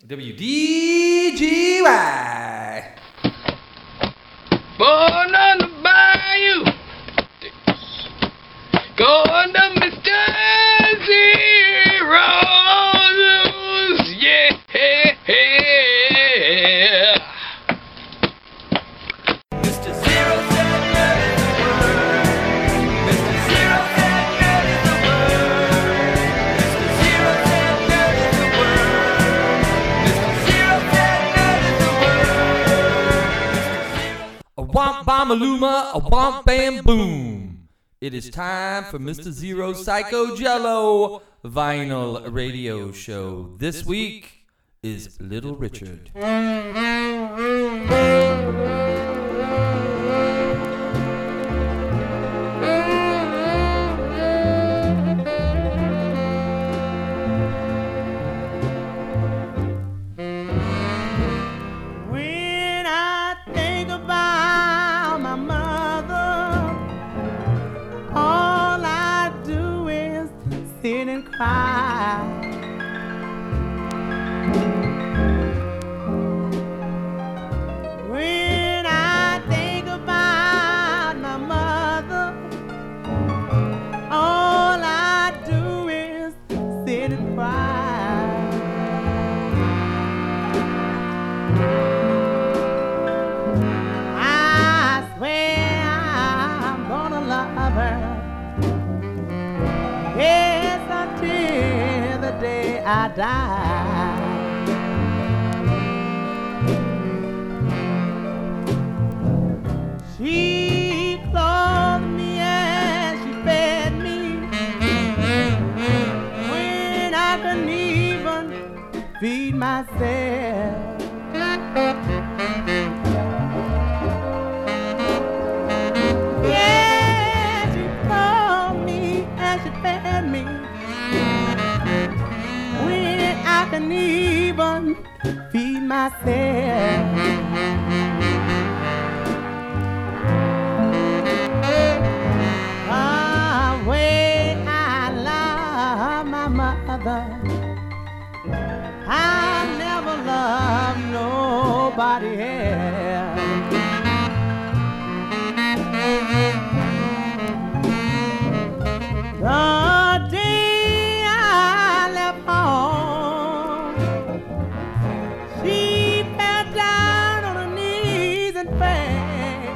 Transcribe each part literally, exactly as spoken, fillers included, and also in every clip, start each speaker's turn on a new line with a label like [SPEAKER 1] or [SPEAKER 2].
[SPEAKER 1] W D G Y.
[SPEAKER 2] Born on the bayou, going to Mister Zero's, yeah.
[SPEAKER 1] Mister Zero said nerd is the word. Mister Zero said nerd is the word. Mister Zero said nerd is the word. Mister Zero said nerd is the word. A womp bombaluma, a womp bam boom. It is time for Mister Zero Psycho Jello Vinyl Radio Show. This week is Little Richard.
[SPEAKER 3] When I think about my mother, all I do is sit and cry. When I think about my mother, all I do is sit and cry. I swear I'm gonna love her, yes, until the day I die. She clothed me and she fed me when I couldn't even feed myself. Yeah, she clothed me and she fed me when I couldn't even feed myself. The way I love my mother, I'll never love nobody else. The day I left home, she fell down on her knees and begged.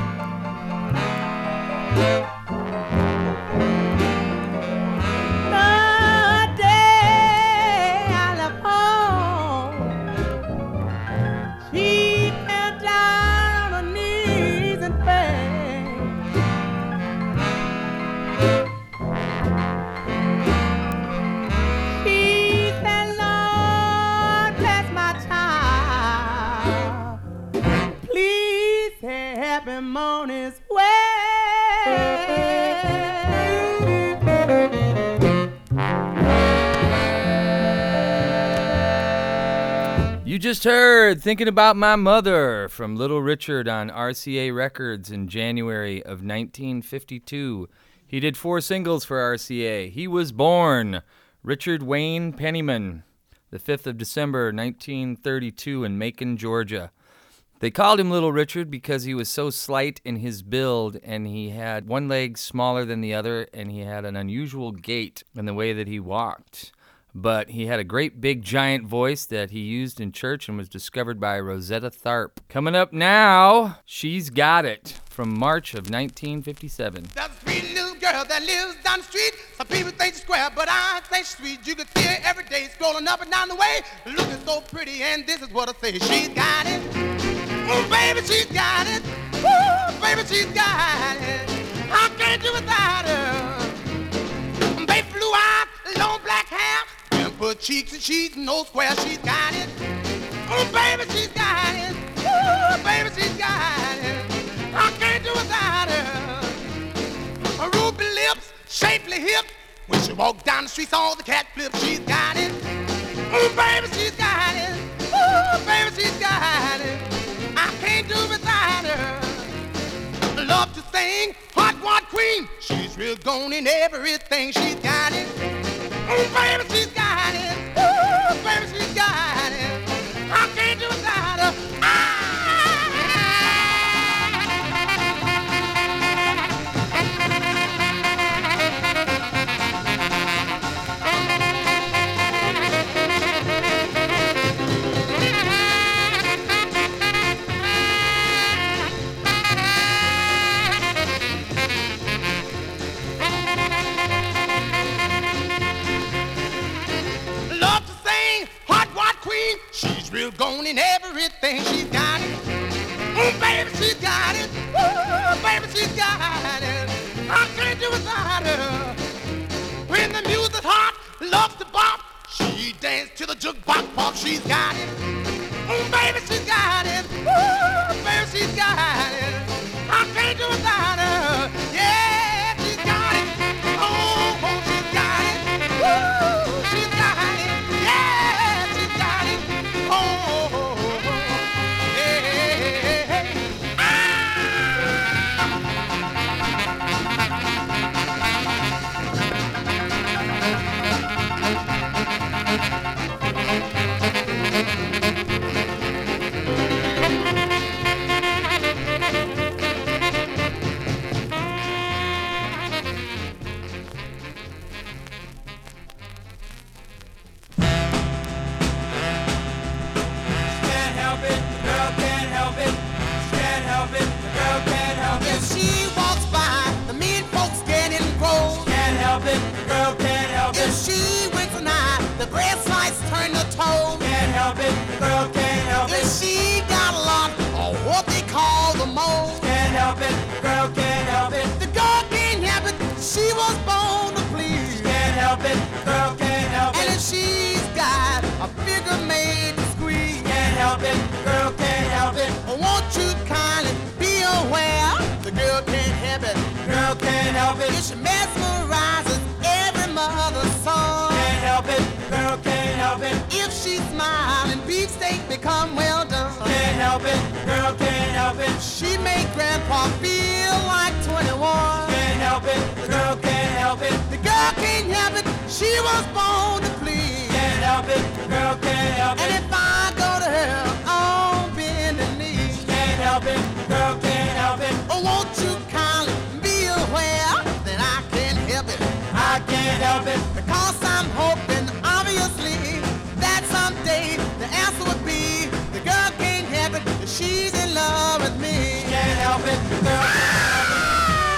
[SPEAKER 3] The day I left home, she fell down on her knees and begged. She said, Lord, bless my child. Please help him on his way.
[SPEAKER 1] You just heard Thinking About My Mother from Little Richard on R C A Records in January of nineteen fifty-two. He did four singles for R C A. He was born Richard Wayne Penniman, the fifth of December, nineteen thirty-two in Macon, Georgia. They called him Little Richard because he was so slight in his build, and he had one leg smaller than the other, and he had an unusual gait in the way that he walked. But he had a great big giant voice that he used in church and was discovered by Rosetta Tharpe. Coming up now, She's Got It from March of nineteen fifty-seven.
[SPEAKER 4] There's a sweet little girl that lives down the street. Some people think she's square, but I think she's sweet. You can see her every day scrolling up and down the way, looking so pretty, and this is what I say. She's got it. Oh, baby, she's got it. Woo, baby, she's got it. I can't do without her. Baby, blue eyes, long black hair, dimple cheeks and she's no square. She's got it. Oh, baby, she's got it. Woo, baby, she's got it. I can't do without her. Her ruby lips, shapely hips. When she walks down the streets, all the cat flips. She's got it. Oh, baby, she's got it. Oh, baby, she's got it. I can't do without her. Love to sing, hot one queen. She's real gone in everything. She's got it. Oh, baby, she's got it. Oh, baby, she's got it. mean, she's real gone in everything. She's got it. Oh, baby, she's got it. Oh, baby, she's got it. I can't do without her. When the music's hot, love to bop. She dance to the jukebox box. She's got it. Oh, baby, she's got it. Oh, baby, she's got it. I can't do without her. Yeah, she's got it. Oh, oh, she's got it. Woo, she's got it. Yeah, she's got it. Oh, oh, oh, yeah. If she walks by, the mean folks getting gross.
[SPEAKER 5] Can't help it, girl can't help
[SPEAKER 4] If
[SPEAKER 5] it.
[SPEAKER 4] she winks an eye, the grass lights turn to toes.
[SPEAKER 5] Can't help it, girl can't help
[SPEAKER 4] If
[SPEAKER 5] it.
[SPEAKER 4] she got a lot of what they call the moles.
[SPEAKER 5] Can't help it, girl can't help it.
[SPEAKER 4] The girl can't help it, she was born to please.
[SPEAKER 5] Can't help it, girl can't help
[SPEAKER 4] And
[SPEAKER 5] it.
[SPEAKER 4] if she's got a figure made to squeeze,
[SPEAKER 5] Can't help it, girl can't help it.
[SPEAKER 4] won't you kindly be aware? The girl can't help it.
[SPEAKER 5] Girl can't help it.
[SPEAKER 4] If she mesmerizes every mother's son.
[SPEAKER 5] Can't help it, girl can't help it.
[SPEAKER 4] If she smile and beefsteak become well done.
[SPEAKER 5] Can't help it, girl can't help it.
[SPEAKER 4] She make grandpa feel like twenty-one.
[SPEAKER 5] Can't help it, the girl can't help it.
[SPEAKER 4] The girl can't help it, she was born to please.
[SPEAKER 5] Can't help it, girl can't help
[SPEAKER 4] And
[SPEAKER 5] it.
[SPEAKER 4] if I go to her on bending knee,
[SPEAKER 5] Can't help it, girl can't help it.
[SPEAKER 4] oh, won't you kindly be aware that I can't help it?
[SPEAKER 5] I can't help it.
[SPEAKER 4] Because I'm hoping, obviously, that someday the answer would be the girl can't help it if she's in love with me.
[SPEAKER 5] Can't help it, girl can't help it.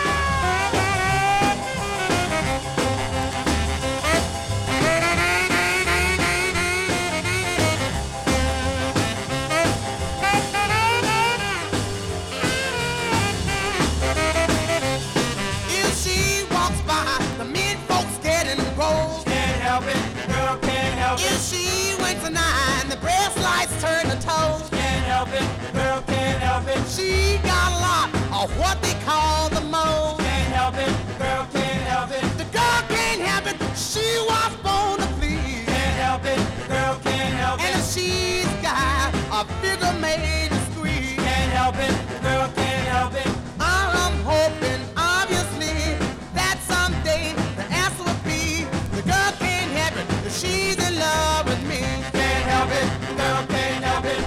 [SPEAKER 4] If she walks by, the men folks getting gross.
[SPEAKER 5] Can't help it, girl can't help
[SPEAKER 4] If
[SPEAKER 5] it.
[SPEAKER 4] she winks an eye and the brass lights turn to toes.
[SPEAKER 5] Can't help it, girl can't help it.
[SPEAKER 4] She got a lot of what they call the moles.
[SPEAKER 5] Can't help it, girl can't help it.
[SPEAKER 4] The girl can't help it, she was born to please.
[SPEAKER 5] Can't help it, girl can't help
[SPEAKER 4] And
[SPEAKER 5] it.
[SPEAKER 4] if she's got a figure made to squeeze,
[SPEAKER 5] Can't help it, girl can't help it.
[SPEAKER 4] I'm hoping, obviously, that someday the answer will be the girl can't help it if she's in love with me.
[SPEAKER 5] Can't help it, girl can't help it.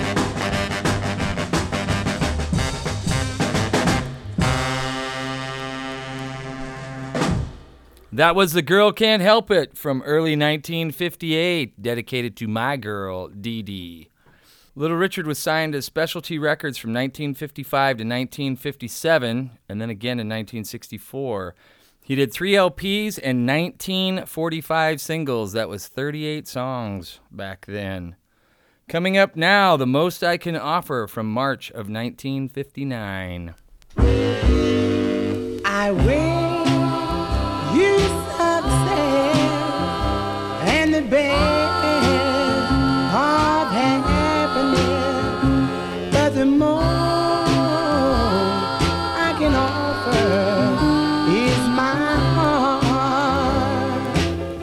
[SPEAKER 1] That was The Girl Can't Help It from early nineteen fifty-eight, dedicated to my girl, Dee Dee. Little Richard was signed to Specialty Records from nineteen fifty-five to nineteen fifty-seven, and then again in nineteen sixty-four. He did three L Ps and nineteen forty-five singles. That was thirty-eight songs back then. Coming up now, The Most I Can Offer from March of nineteen fifty-nine.
[SPEAKER 3] I will you success and the best of happiness, but the more I can offer is my heart.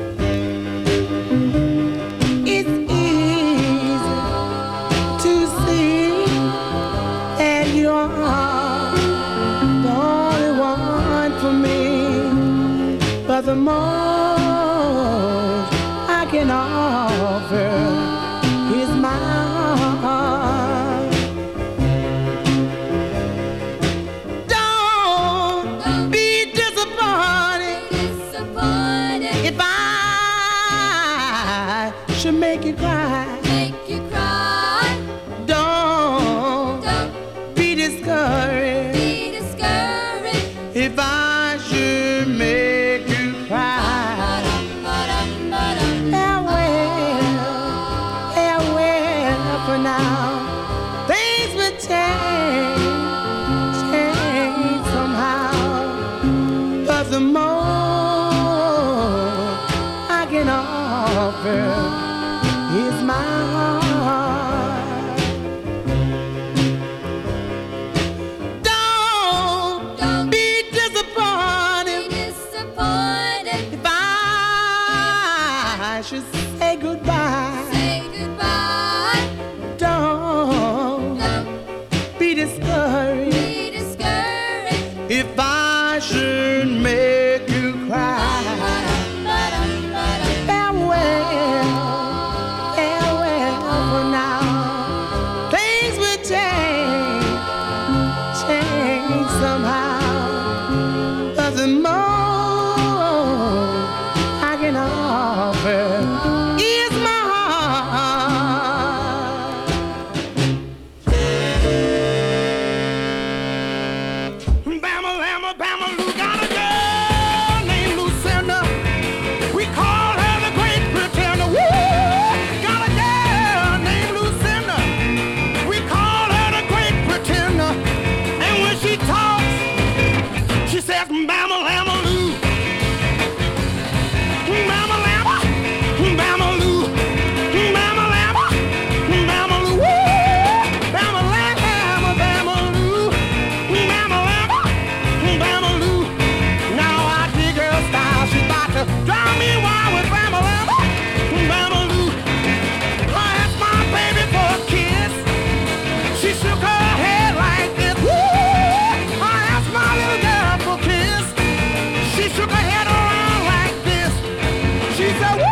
[SPEAKER 3] It's easy to see that you are the only one for me. But the most I can offer is my heart. Don't be disappointed if I should make you cry. Don't be discouraged if I should make you cry. for now. Things will change, change somehow. But the more I can offer is my heart. Don't,
[SPEAKER 6] Don't
[SPEAKER 3] be disappointed
[SPEAKER 6] be disappointed.
[SPEAKER 3] if I should say goodbye.
[SPEAKER 6] Say goodbye.
[SPEAKER 3] Don't
[SPEAKER 6] Don't
[SPEAKER 3] be discouraged
[SPEAKER 6] be discouraged.
[SPEAKER 3] if I should make you cry. Farewell, farewell for now. Things will change, change somehow. But the more I can offer is my heart. Bama, Lama, Bama, Lou got a girl named Lucinda. We call her the Great Pretender. Woo! Got a girl named Lucinda. We call her the Great Pretender. And when she talks, she says, Bama, Lama, Lou. Bama, Lama, Bama, Lou. Bama, Lama, Bama, Lou. Woo! Bama, Lama, Bama, Lou. Bama, Lama, Bama, Lou. Now I dig her style. She about to drive me wild with Bama, Lama, Bama, Lou. I asked my baby for a kiss. She shook her head like this. Woo! I asked my little girl for a kiss. She shook her head around like this. She said, woo!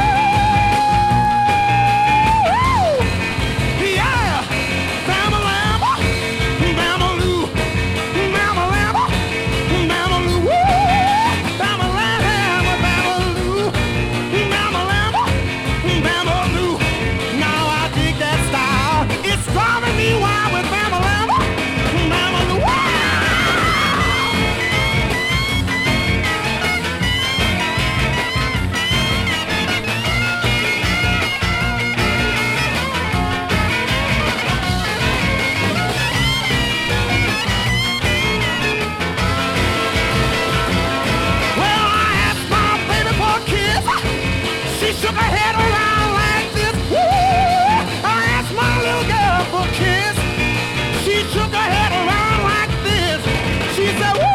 [SPEAKER 3] Yeah! Bama, Lama, Bama, Lou. Bama, Lama, Bama, Lou. Woo! Bama, Lama, Bama, Lou. Bama, Lama, Bama, Lou. Now I dig that style. It's driving me wild with Bama, Lama, Bama, Lou. Wow! Well, I asked my baby for a kiss. She shook her head around like this. Woo! I asked my little girl for a kiss. She shook her head around like this. She said, woo!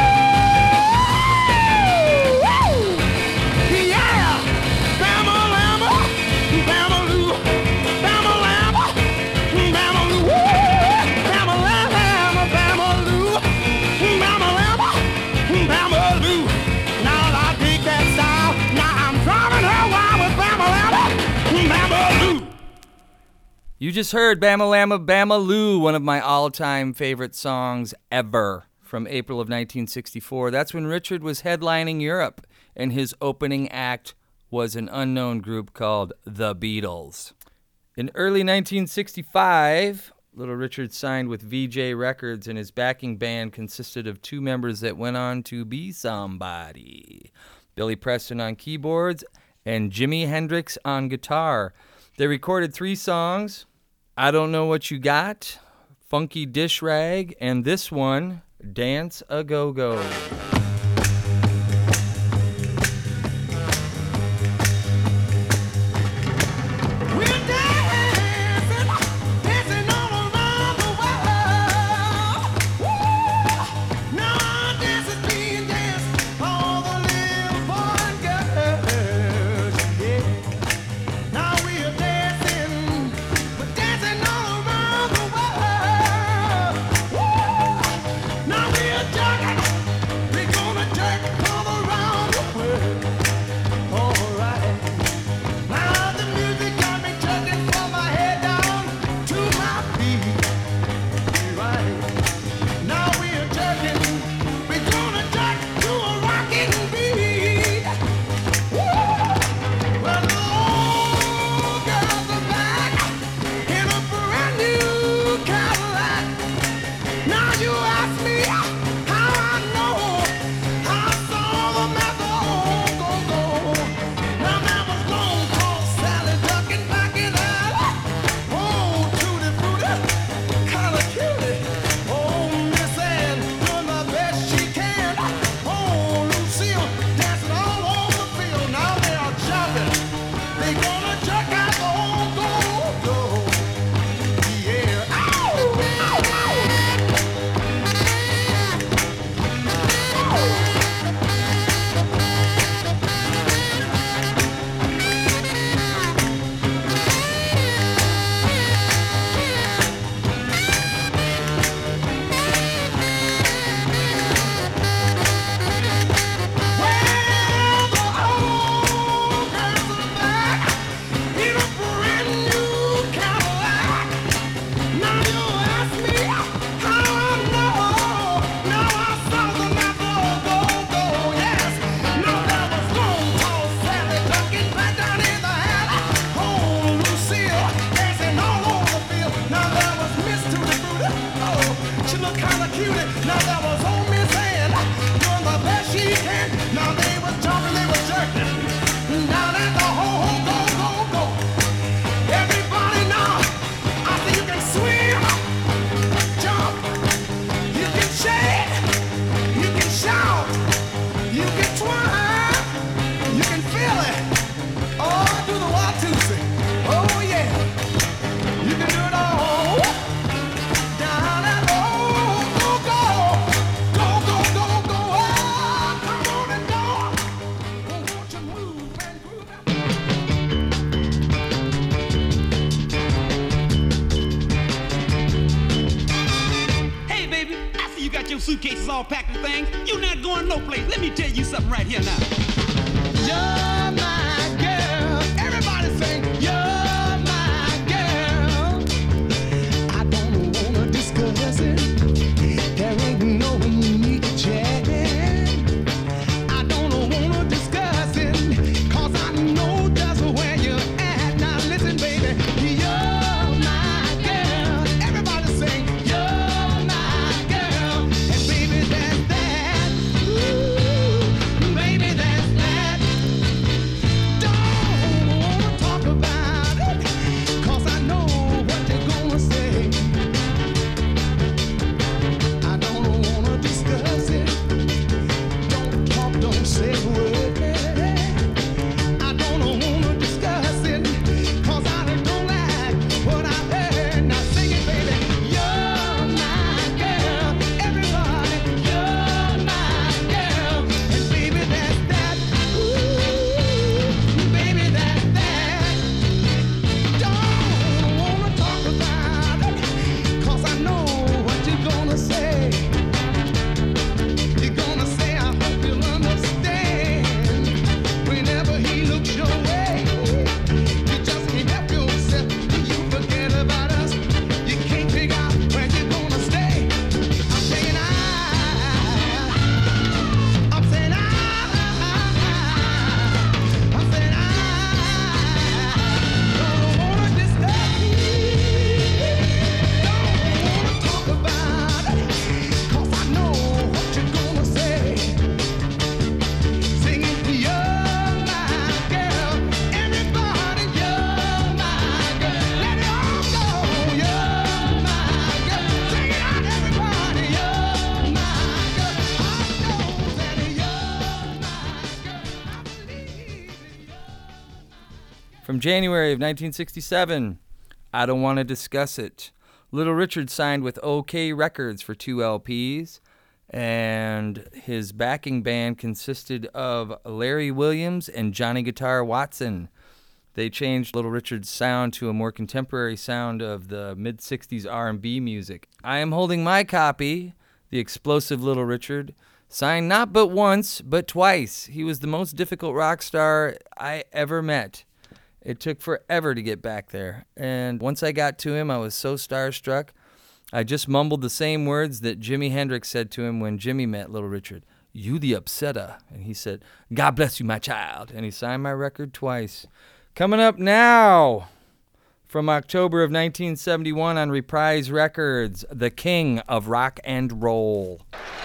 [SPEAKER 3] Woo! Yeah! Bama, Lama, Bama, Lou. Bama, Lama, Bama, Lou. Woo! Bama, Lama, Bama, Lou. Bama, Lama, Bama, Lou. Now I dig that style. Now I'm driving her wild with Bama, Lama, Bama, Lou.
[SPEAKER 1] You just heard Bama Lama Bama Lou, one of my all-time favorite songs ever, from April of nineteen sixty-four. That's when Richard was headlining Europe, and his opening act was an unknown group called The Beatles. In early nineteen sixty-five, Little Richard signed with V J Records, and his backing band consisted of two members that went on to be somebody. Billy Preston on keyboards and Jimi Hendrix on guitar. They recorded three songs: I Don't Know What You Got, Funky Dish Rag, and this one, Dance a Go-Go.
[SPEAKER 3] We're dancing, dancing all around the world. Woo! Now our dance is being danced by all the little boys and girls. Yeah. Now we are dancing, we're dancing all around the world. Woo! Now we are jugging, we're your suitcases all packed with things. You're not going no place. Let me tell you something right here now.
[SPEAKER 4] You're my girl. Everybody sing, you're my girl. I don't wanna discuss it. There ain't no need to chat. I don't wanna discuss it, 'cause I know just where you're at. Now listen, baby, you're my girl. Everybody sing, you're my girl. And baby, that's that. Ooh, baby, that's that. Don't wanna talk about it, 'cause I know what you're gonna say. I don't wanna discuss it. Don't talk, don't say a word. I don't wanna discuss it, 'cause I don't like what I heard. Now sing it, baby. You're my girl. Everybody, you're my girl. And baby, that's that. Ooh, baby, that's that. Don't wanna talk about it, 'cause I know what you're gonna say. You're gonna say, I hope you'll understand. Whenever he looks your way, you just can't help yourself. You forget about us. You can't figure out where you're gonna stay. I'm saying I, I'm saying I, I'm saying I don't wanna disturb you. Don't wanna talk about it, 'cause I know what you're gonna say. Singing, you're my girl. Everybody, you're my girl. Let it all go. You're my girl. Sing it out, everybody. You're my girl. I know that you're my girl. I believe in you.
[SPEAKER 1] From January of nineteen sixty-seven, I Don't Want to Discuss It. Little Richard signed with OK Records for two L Ps, and his backing band consisted of Larry Williams and Johnny Guitar Watson. They changed Little Richard's sound to a more contemporary sound of the mid-sixties R and B music. I am holding my copy, The Explosive Little Richard, signed not but once, but twice. He was the most difficult rock star I ever met. It took forever to get back there. And once I got to him, I was so starstruck, I just mumbled the same words that Jimi Hendrix said to him when Jimmy met Little Richard. You the upsetter. And he said, God bless you, my child. And he signed my record twice. Coming up now, from October of nineteen seventy-one on Reprise Records, the king of rock and roll.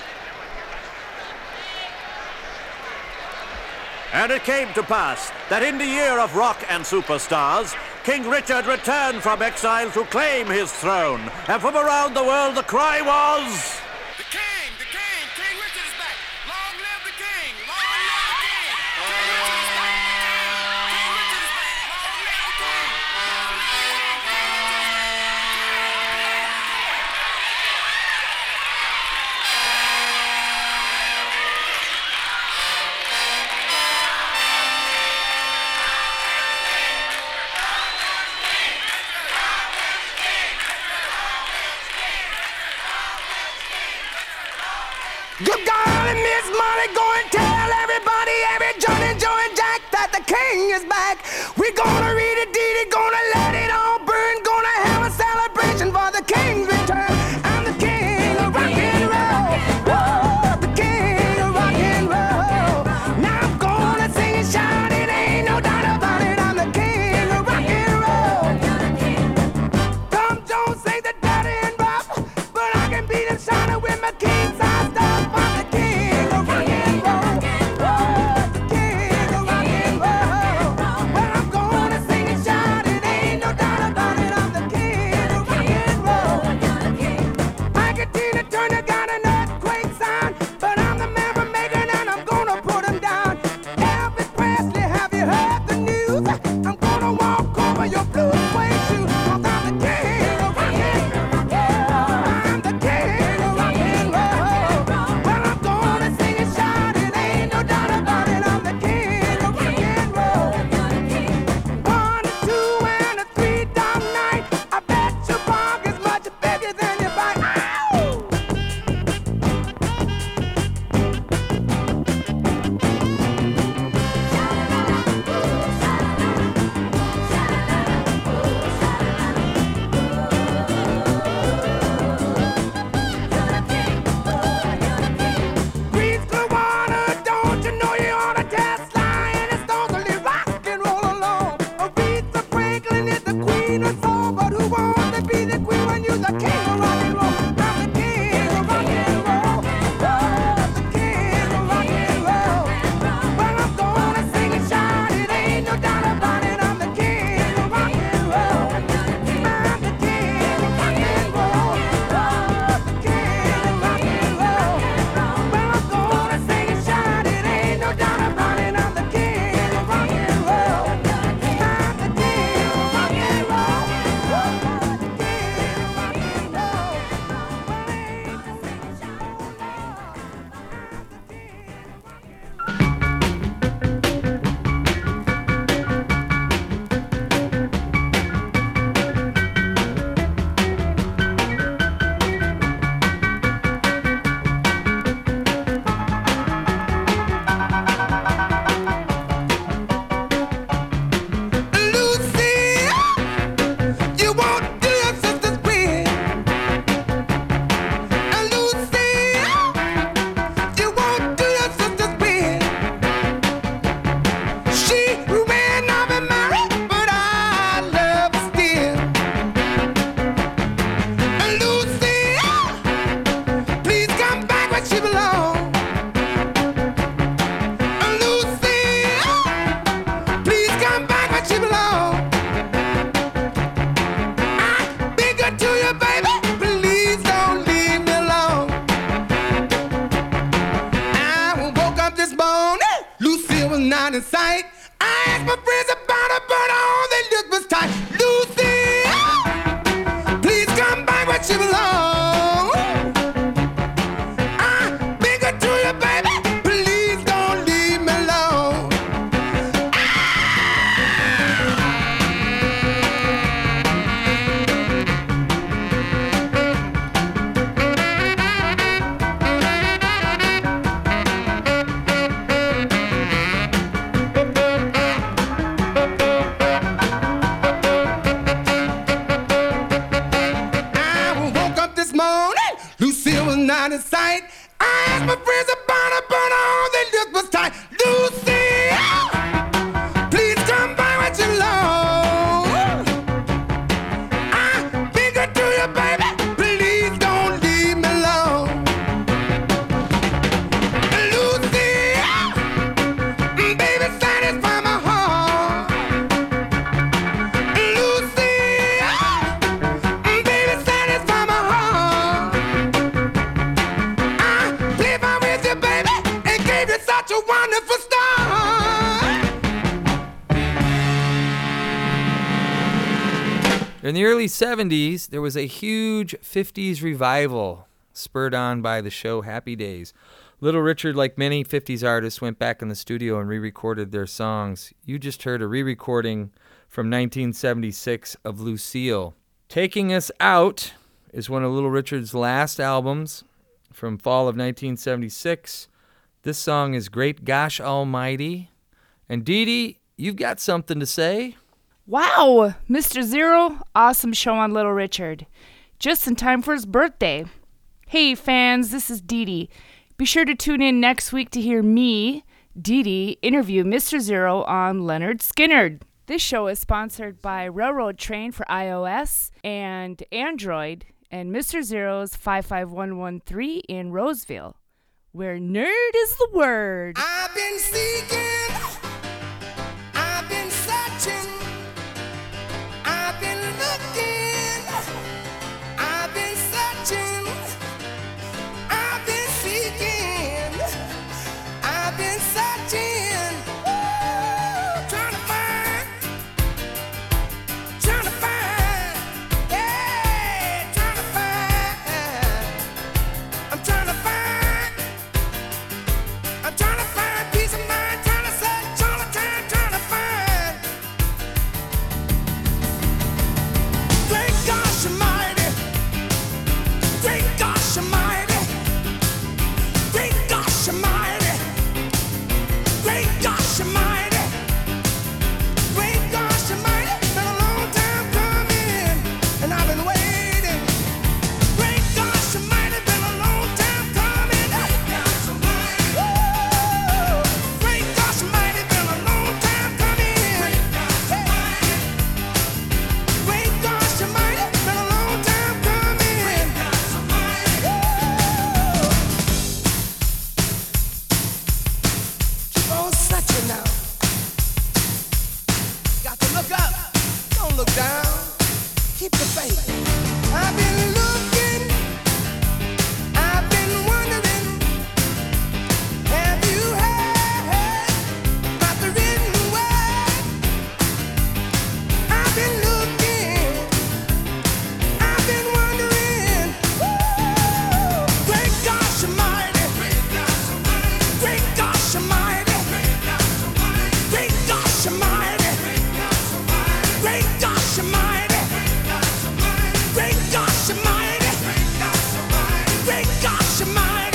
[SPEAKER 7] And it came to pass that in the year of rock and superstars, King Richard returned from exile to claim his throne. And from around the world the cry was...
[SPEAKER 8] The king, the king, King Richard is back. Long live the king, long live the king. King Richard is back. King Richard is back. Long live the king. Long live the king. King Richard is back.
[SPEAKER 4] Good golly, Miss Molly, go and tell everybody, every Johnny, Joe, and Jack that the king is back. We're gonna read a deed, gonna let it all burn, gonna have a celebration for the king's return. I'm the king of rock and roll. Whoa, the king of rock and roll. Now I'm gonna sing and shout, it ain't no doubt about it. I'm the king of rock and roll. Tom Jones say the daddy and rough, but I can beat him shining with my king size stuff. I'm the king of rock and roll. Whoa, the king of rock and roll. Well, I'm gonna sing and shout.
[SPEAKER 3] But who wants to be the queen when you're the king of rock and roll? I'm the king of rock and roll. Oh, the king of rock and roll. Well, I'm gonna sing and shout, it ain't no doubt about it. I'm the king of rock and roll. I'm the king of rock and roll. Oh, the king of rock and roll. Well, I'm gonna sing and shout, it ain't no doubt about it. I'm the king of rock and roll. I'm the king of rock and roll. Oh, the king of rock and roll. Well, ain't the sing and shout, I'm the king of rock and roll. Lucy, you won't do your sister's queen. Lucy, you won't do your sister's queen. She may not be married, but I love her still. Lucy, please come back where she belongs. Lucy, please come back where she belongs. I've been good to you, baby. Please don't leave me alone. I woke up this morning, Lucille was not in sight. I asked my friends about her, but all they looked was tight. Lucille, please come back where she belongs. I've been good to you, baby. Please don't leave me alone. I woke up this morning, Lucille was not in sight. I asked my friends about her, but all they looked was tight. Lucille, please come by where you belong. I've been good to you, baby. Please don't leave me alone. Lucille, baby, satisfy my heart. Lucille, baby, satisfy my heart. I played fine with you, baby, and gave you such a wonderful start.
[SPEAKER 1] In the early seventies, there was a huge fifties revival spurred on by the show Happy Days. Little Richard, like many fifties artists, went back in the studio and re-recorded their songs. You just heard a re-recording from nineteen seventy-six of Lucille. Taking Us Out is one of Little Richard's last albums from fall of nineteen seventy-six. This song is Great Gosh Almighty. And Dee Dee, you've got something to say?
[SPEAKER 9] Wow, Mister Zero, awesome show on Little Richard. Just in time for his birthday. Hey fans, this is Dee Dee. Be sure to tune in next week to hear me, Dee Dee, interview Mister Zero on Leonard Skinner. This show is sponsored by Railroad Train for iOS and Android and Mister Zero's five five one one three in Roseville, where nerd is the word.
[SPEAKER 3] I've been seeking, I've been searching, I've been looking, I've been searching, I've been seeking, I've been searching, Woo! Trying to find, trying to find, yeah, trying to find, I'm trying to find, I'm trying to find peace of mind, trying to
[SPEAKER 4] I've been looking, I've been wondering, have you heard about the written word? I've been looking, I've been wondering. Woo! Great gosh almighty, great gosh almighty, great gosh almighty, great gosh almighty, great gosh almighty, great gosh almighty, great gosh almighty.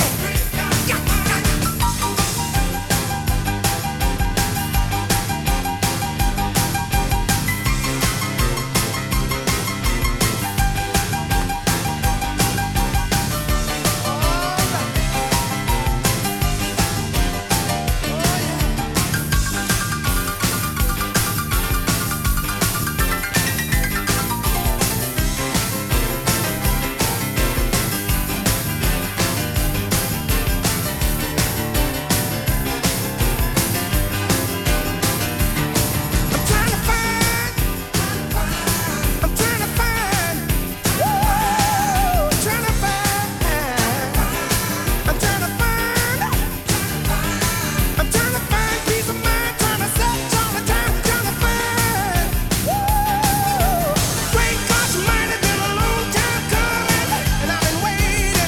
[SPEAKER 4] I'm trying to find, I'm trying to find, woo! I'm trying to find, I'm trying to find, I'm trying to find peace of mind, trying to search all the time, trying to find, woo! Great gosh almighty, been a long time coming, and I've been waiting.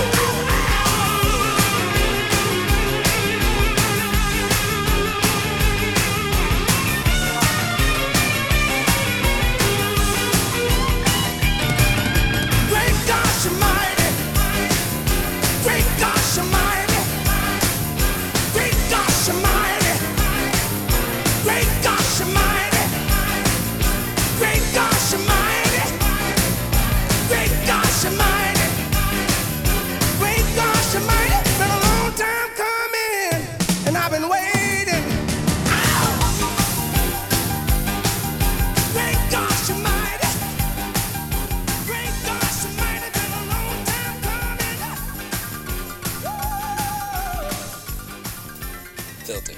[SPEAKER 4] Great gosh almighty, great gosh almighty, great gosh almighty, great gosh almighty, great gosh almighty, great gosh almighty, great gosh almighty. Been a long time coming, and I've been waiting. Ow! Great gosh almighty, great gosh almighty. Been a long time coming.
[SPEAKER 1] Filthy.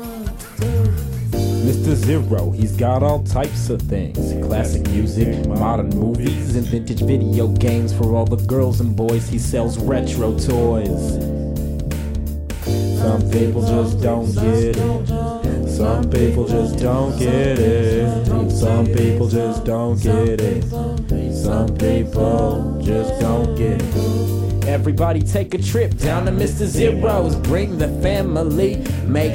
[SPEAKER 10] Mister Zero, he's got all types of things. Classic music, modern movies, and vintage video games. For all the girls and boys, he sells retro toys. Some people just don't get it. Some people just don't get it. Some people just don't get it. Some people just don't get it. Everybody take a trip down to Mister Zero's. Bring the family, make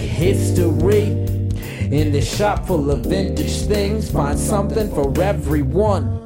[SPEAKER 10] history. In this shop full of vintage things, find something for everyone.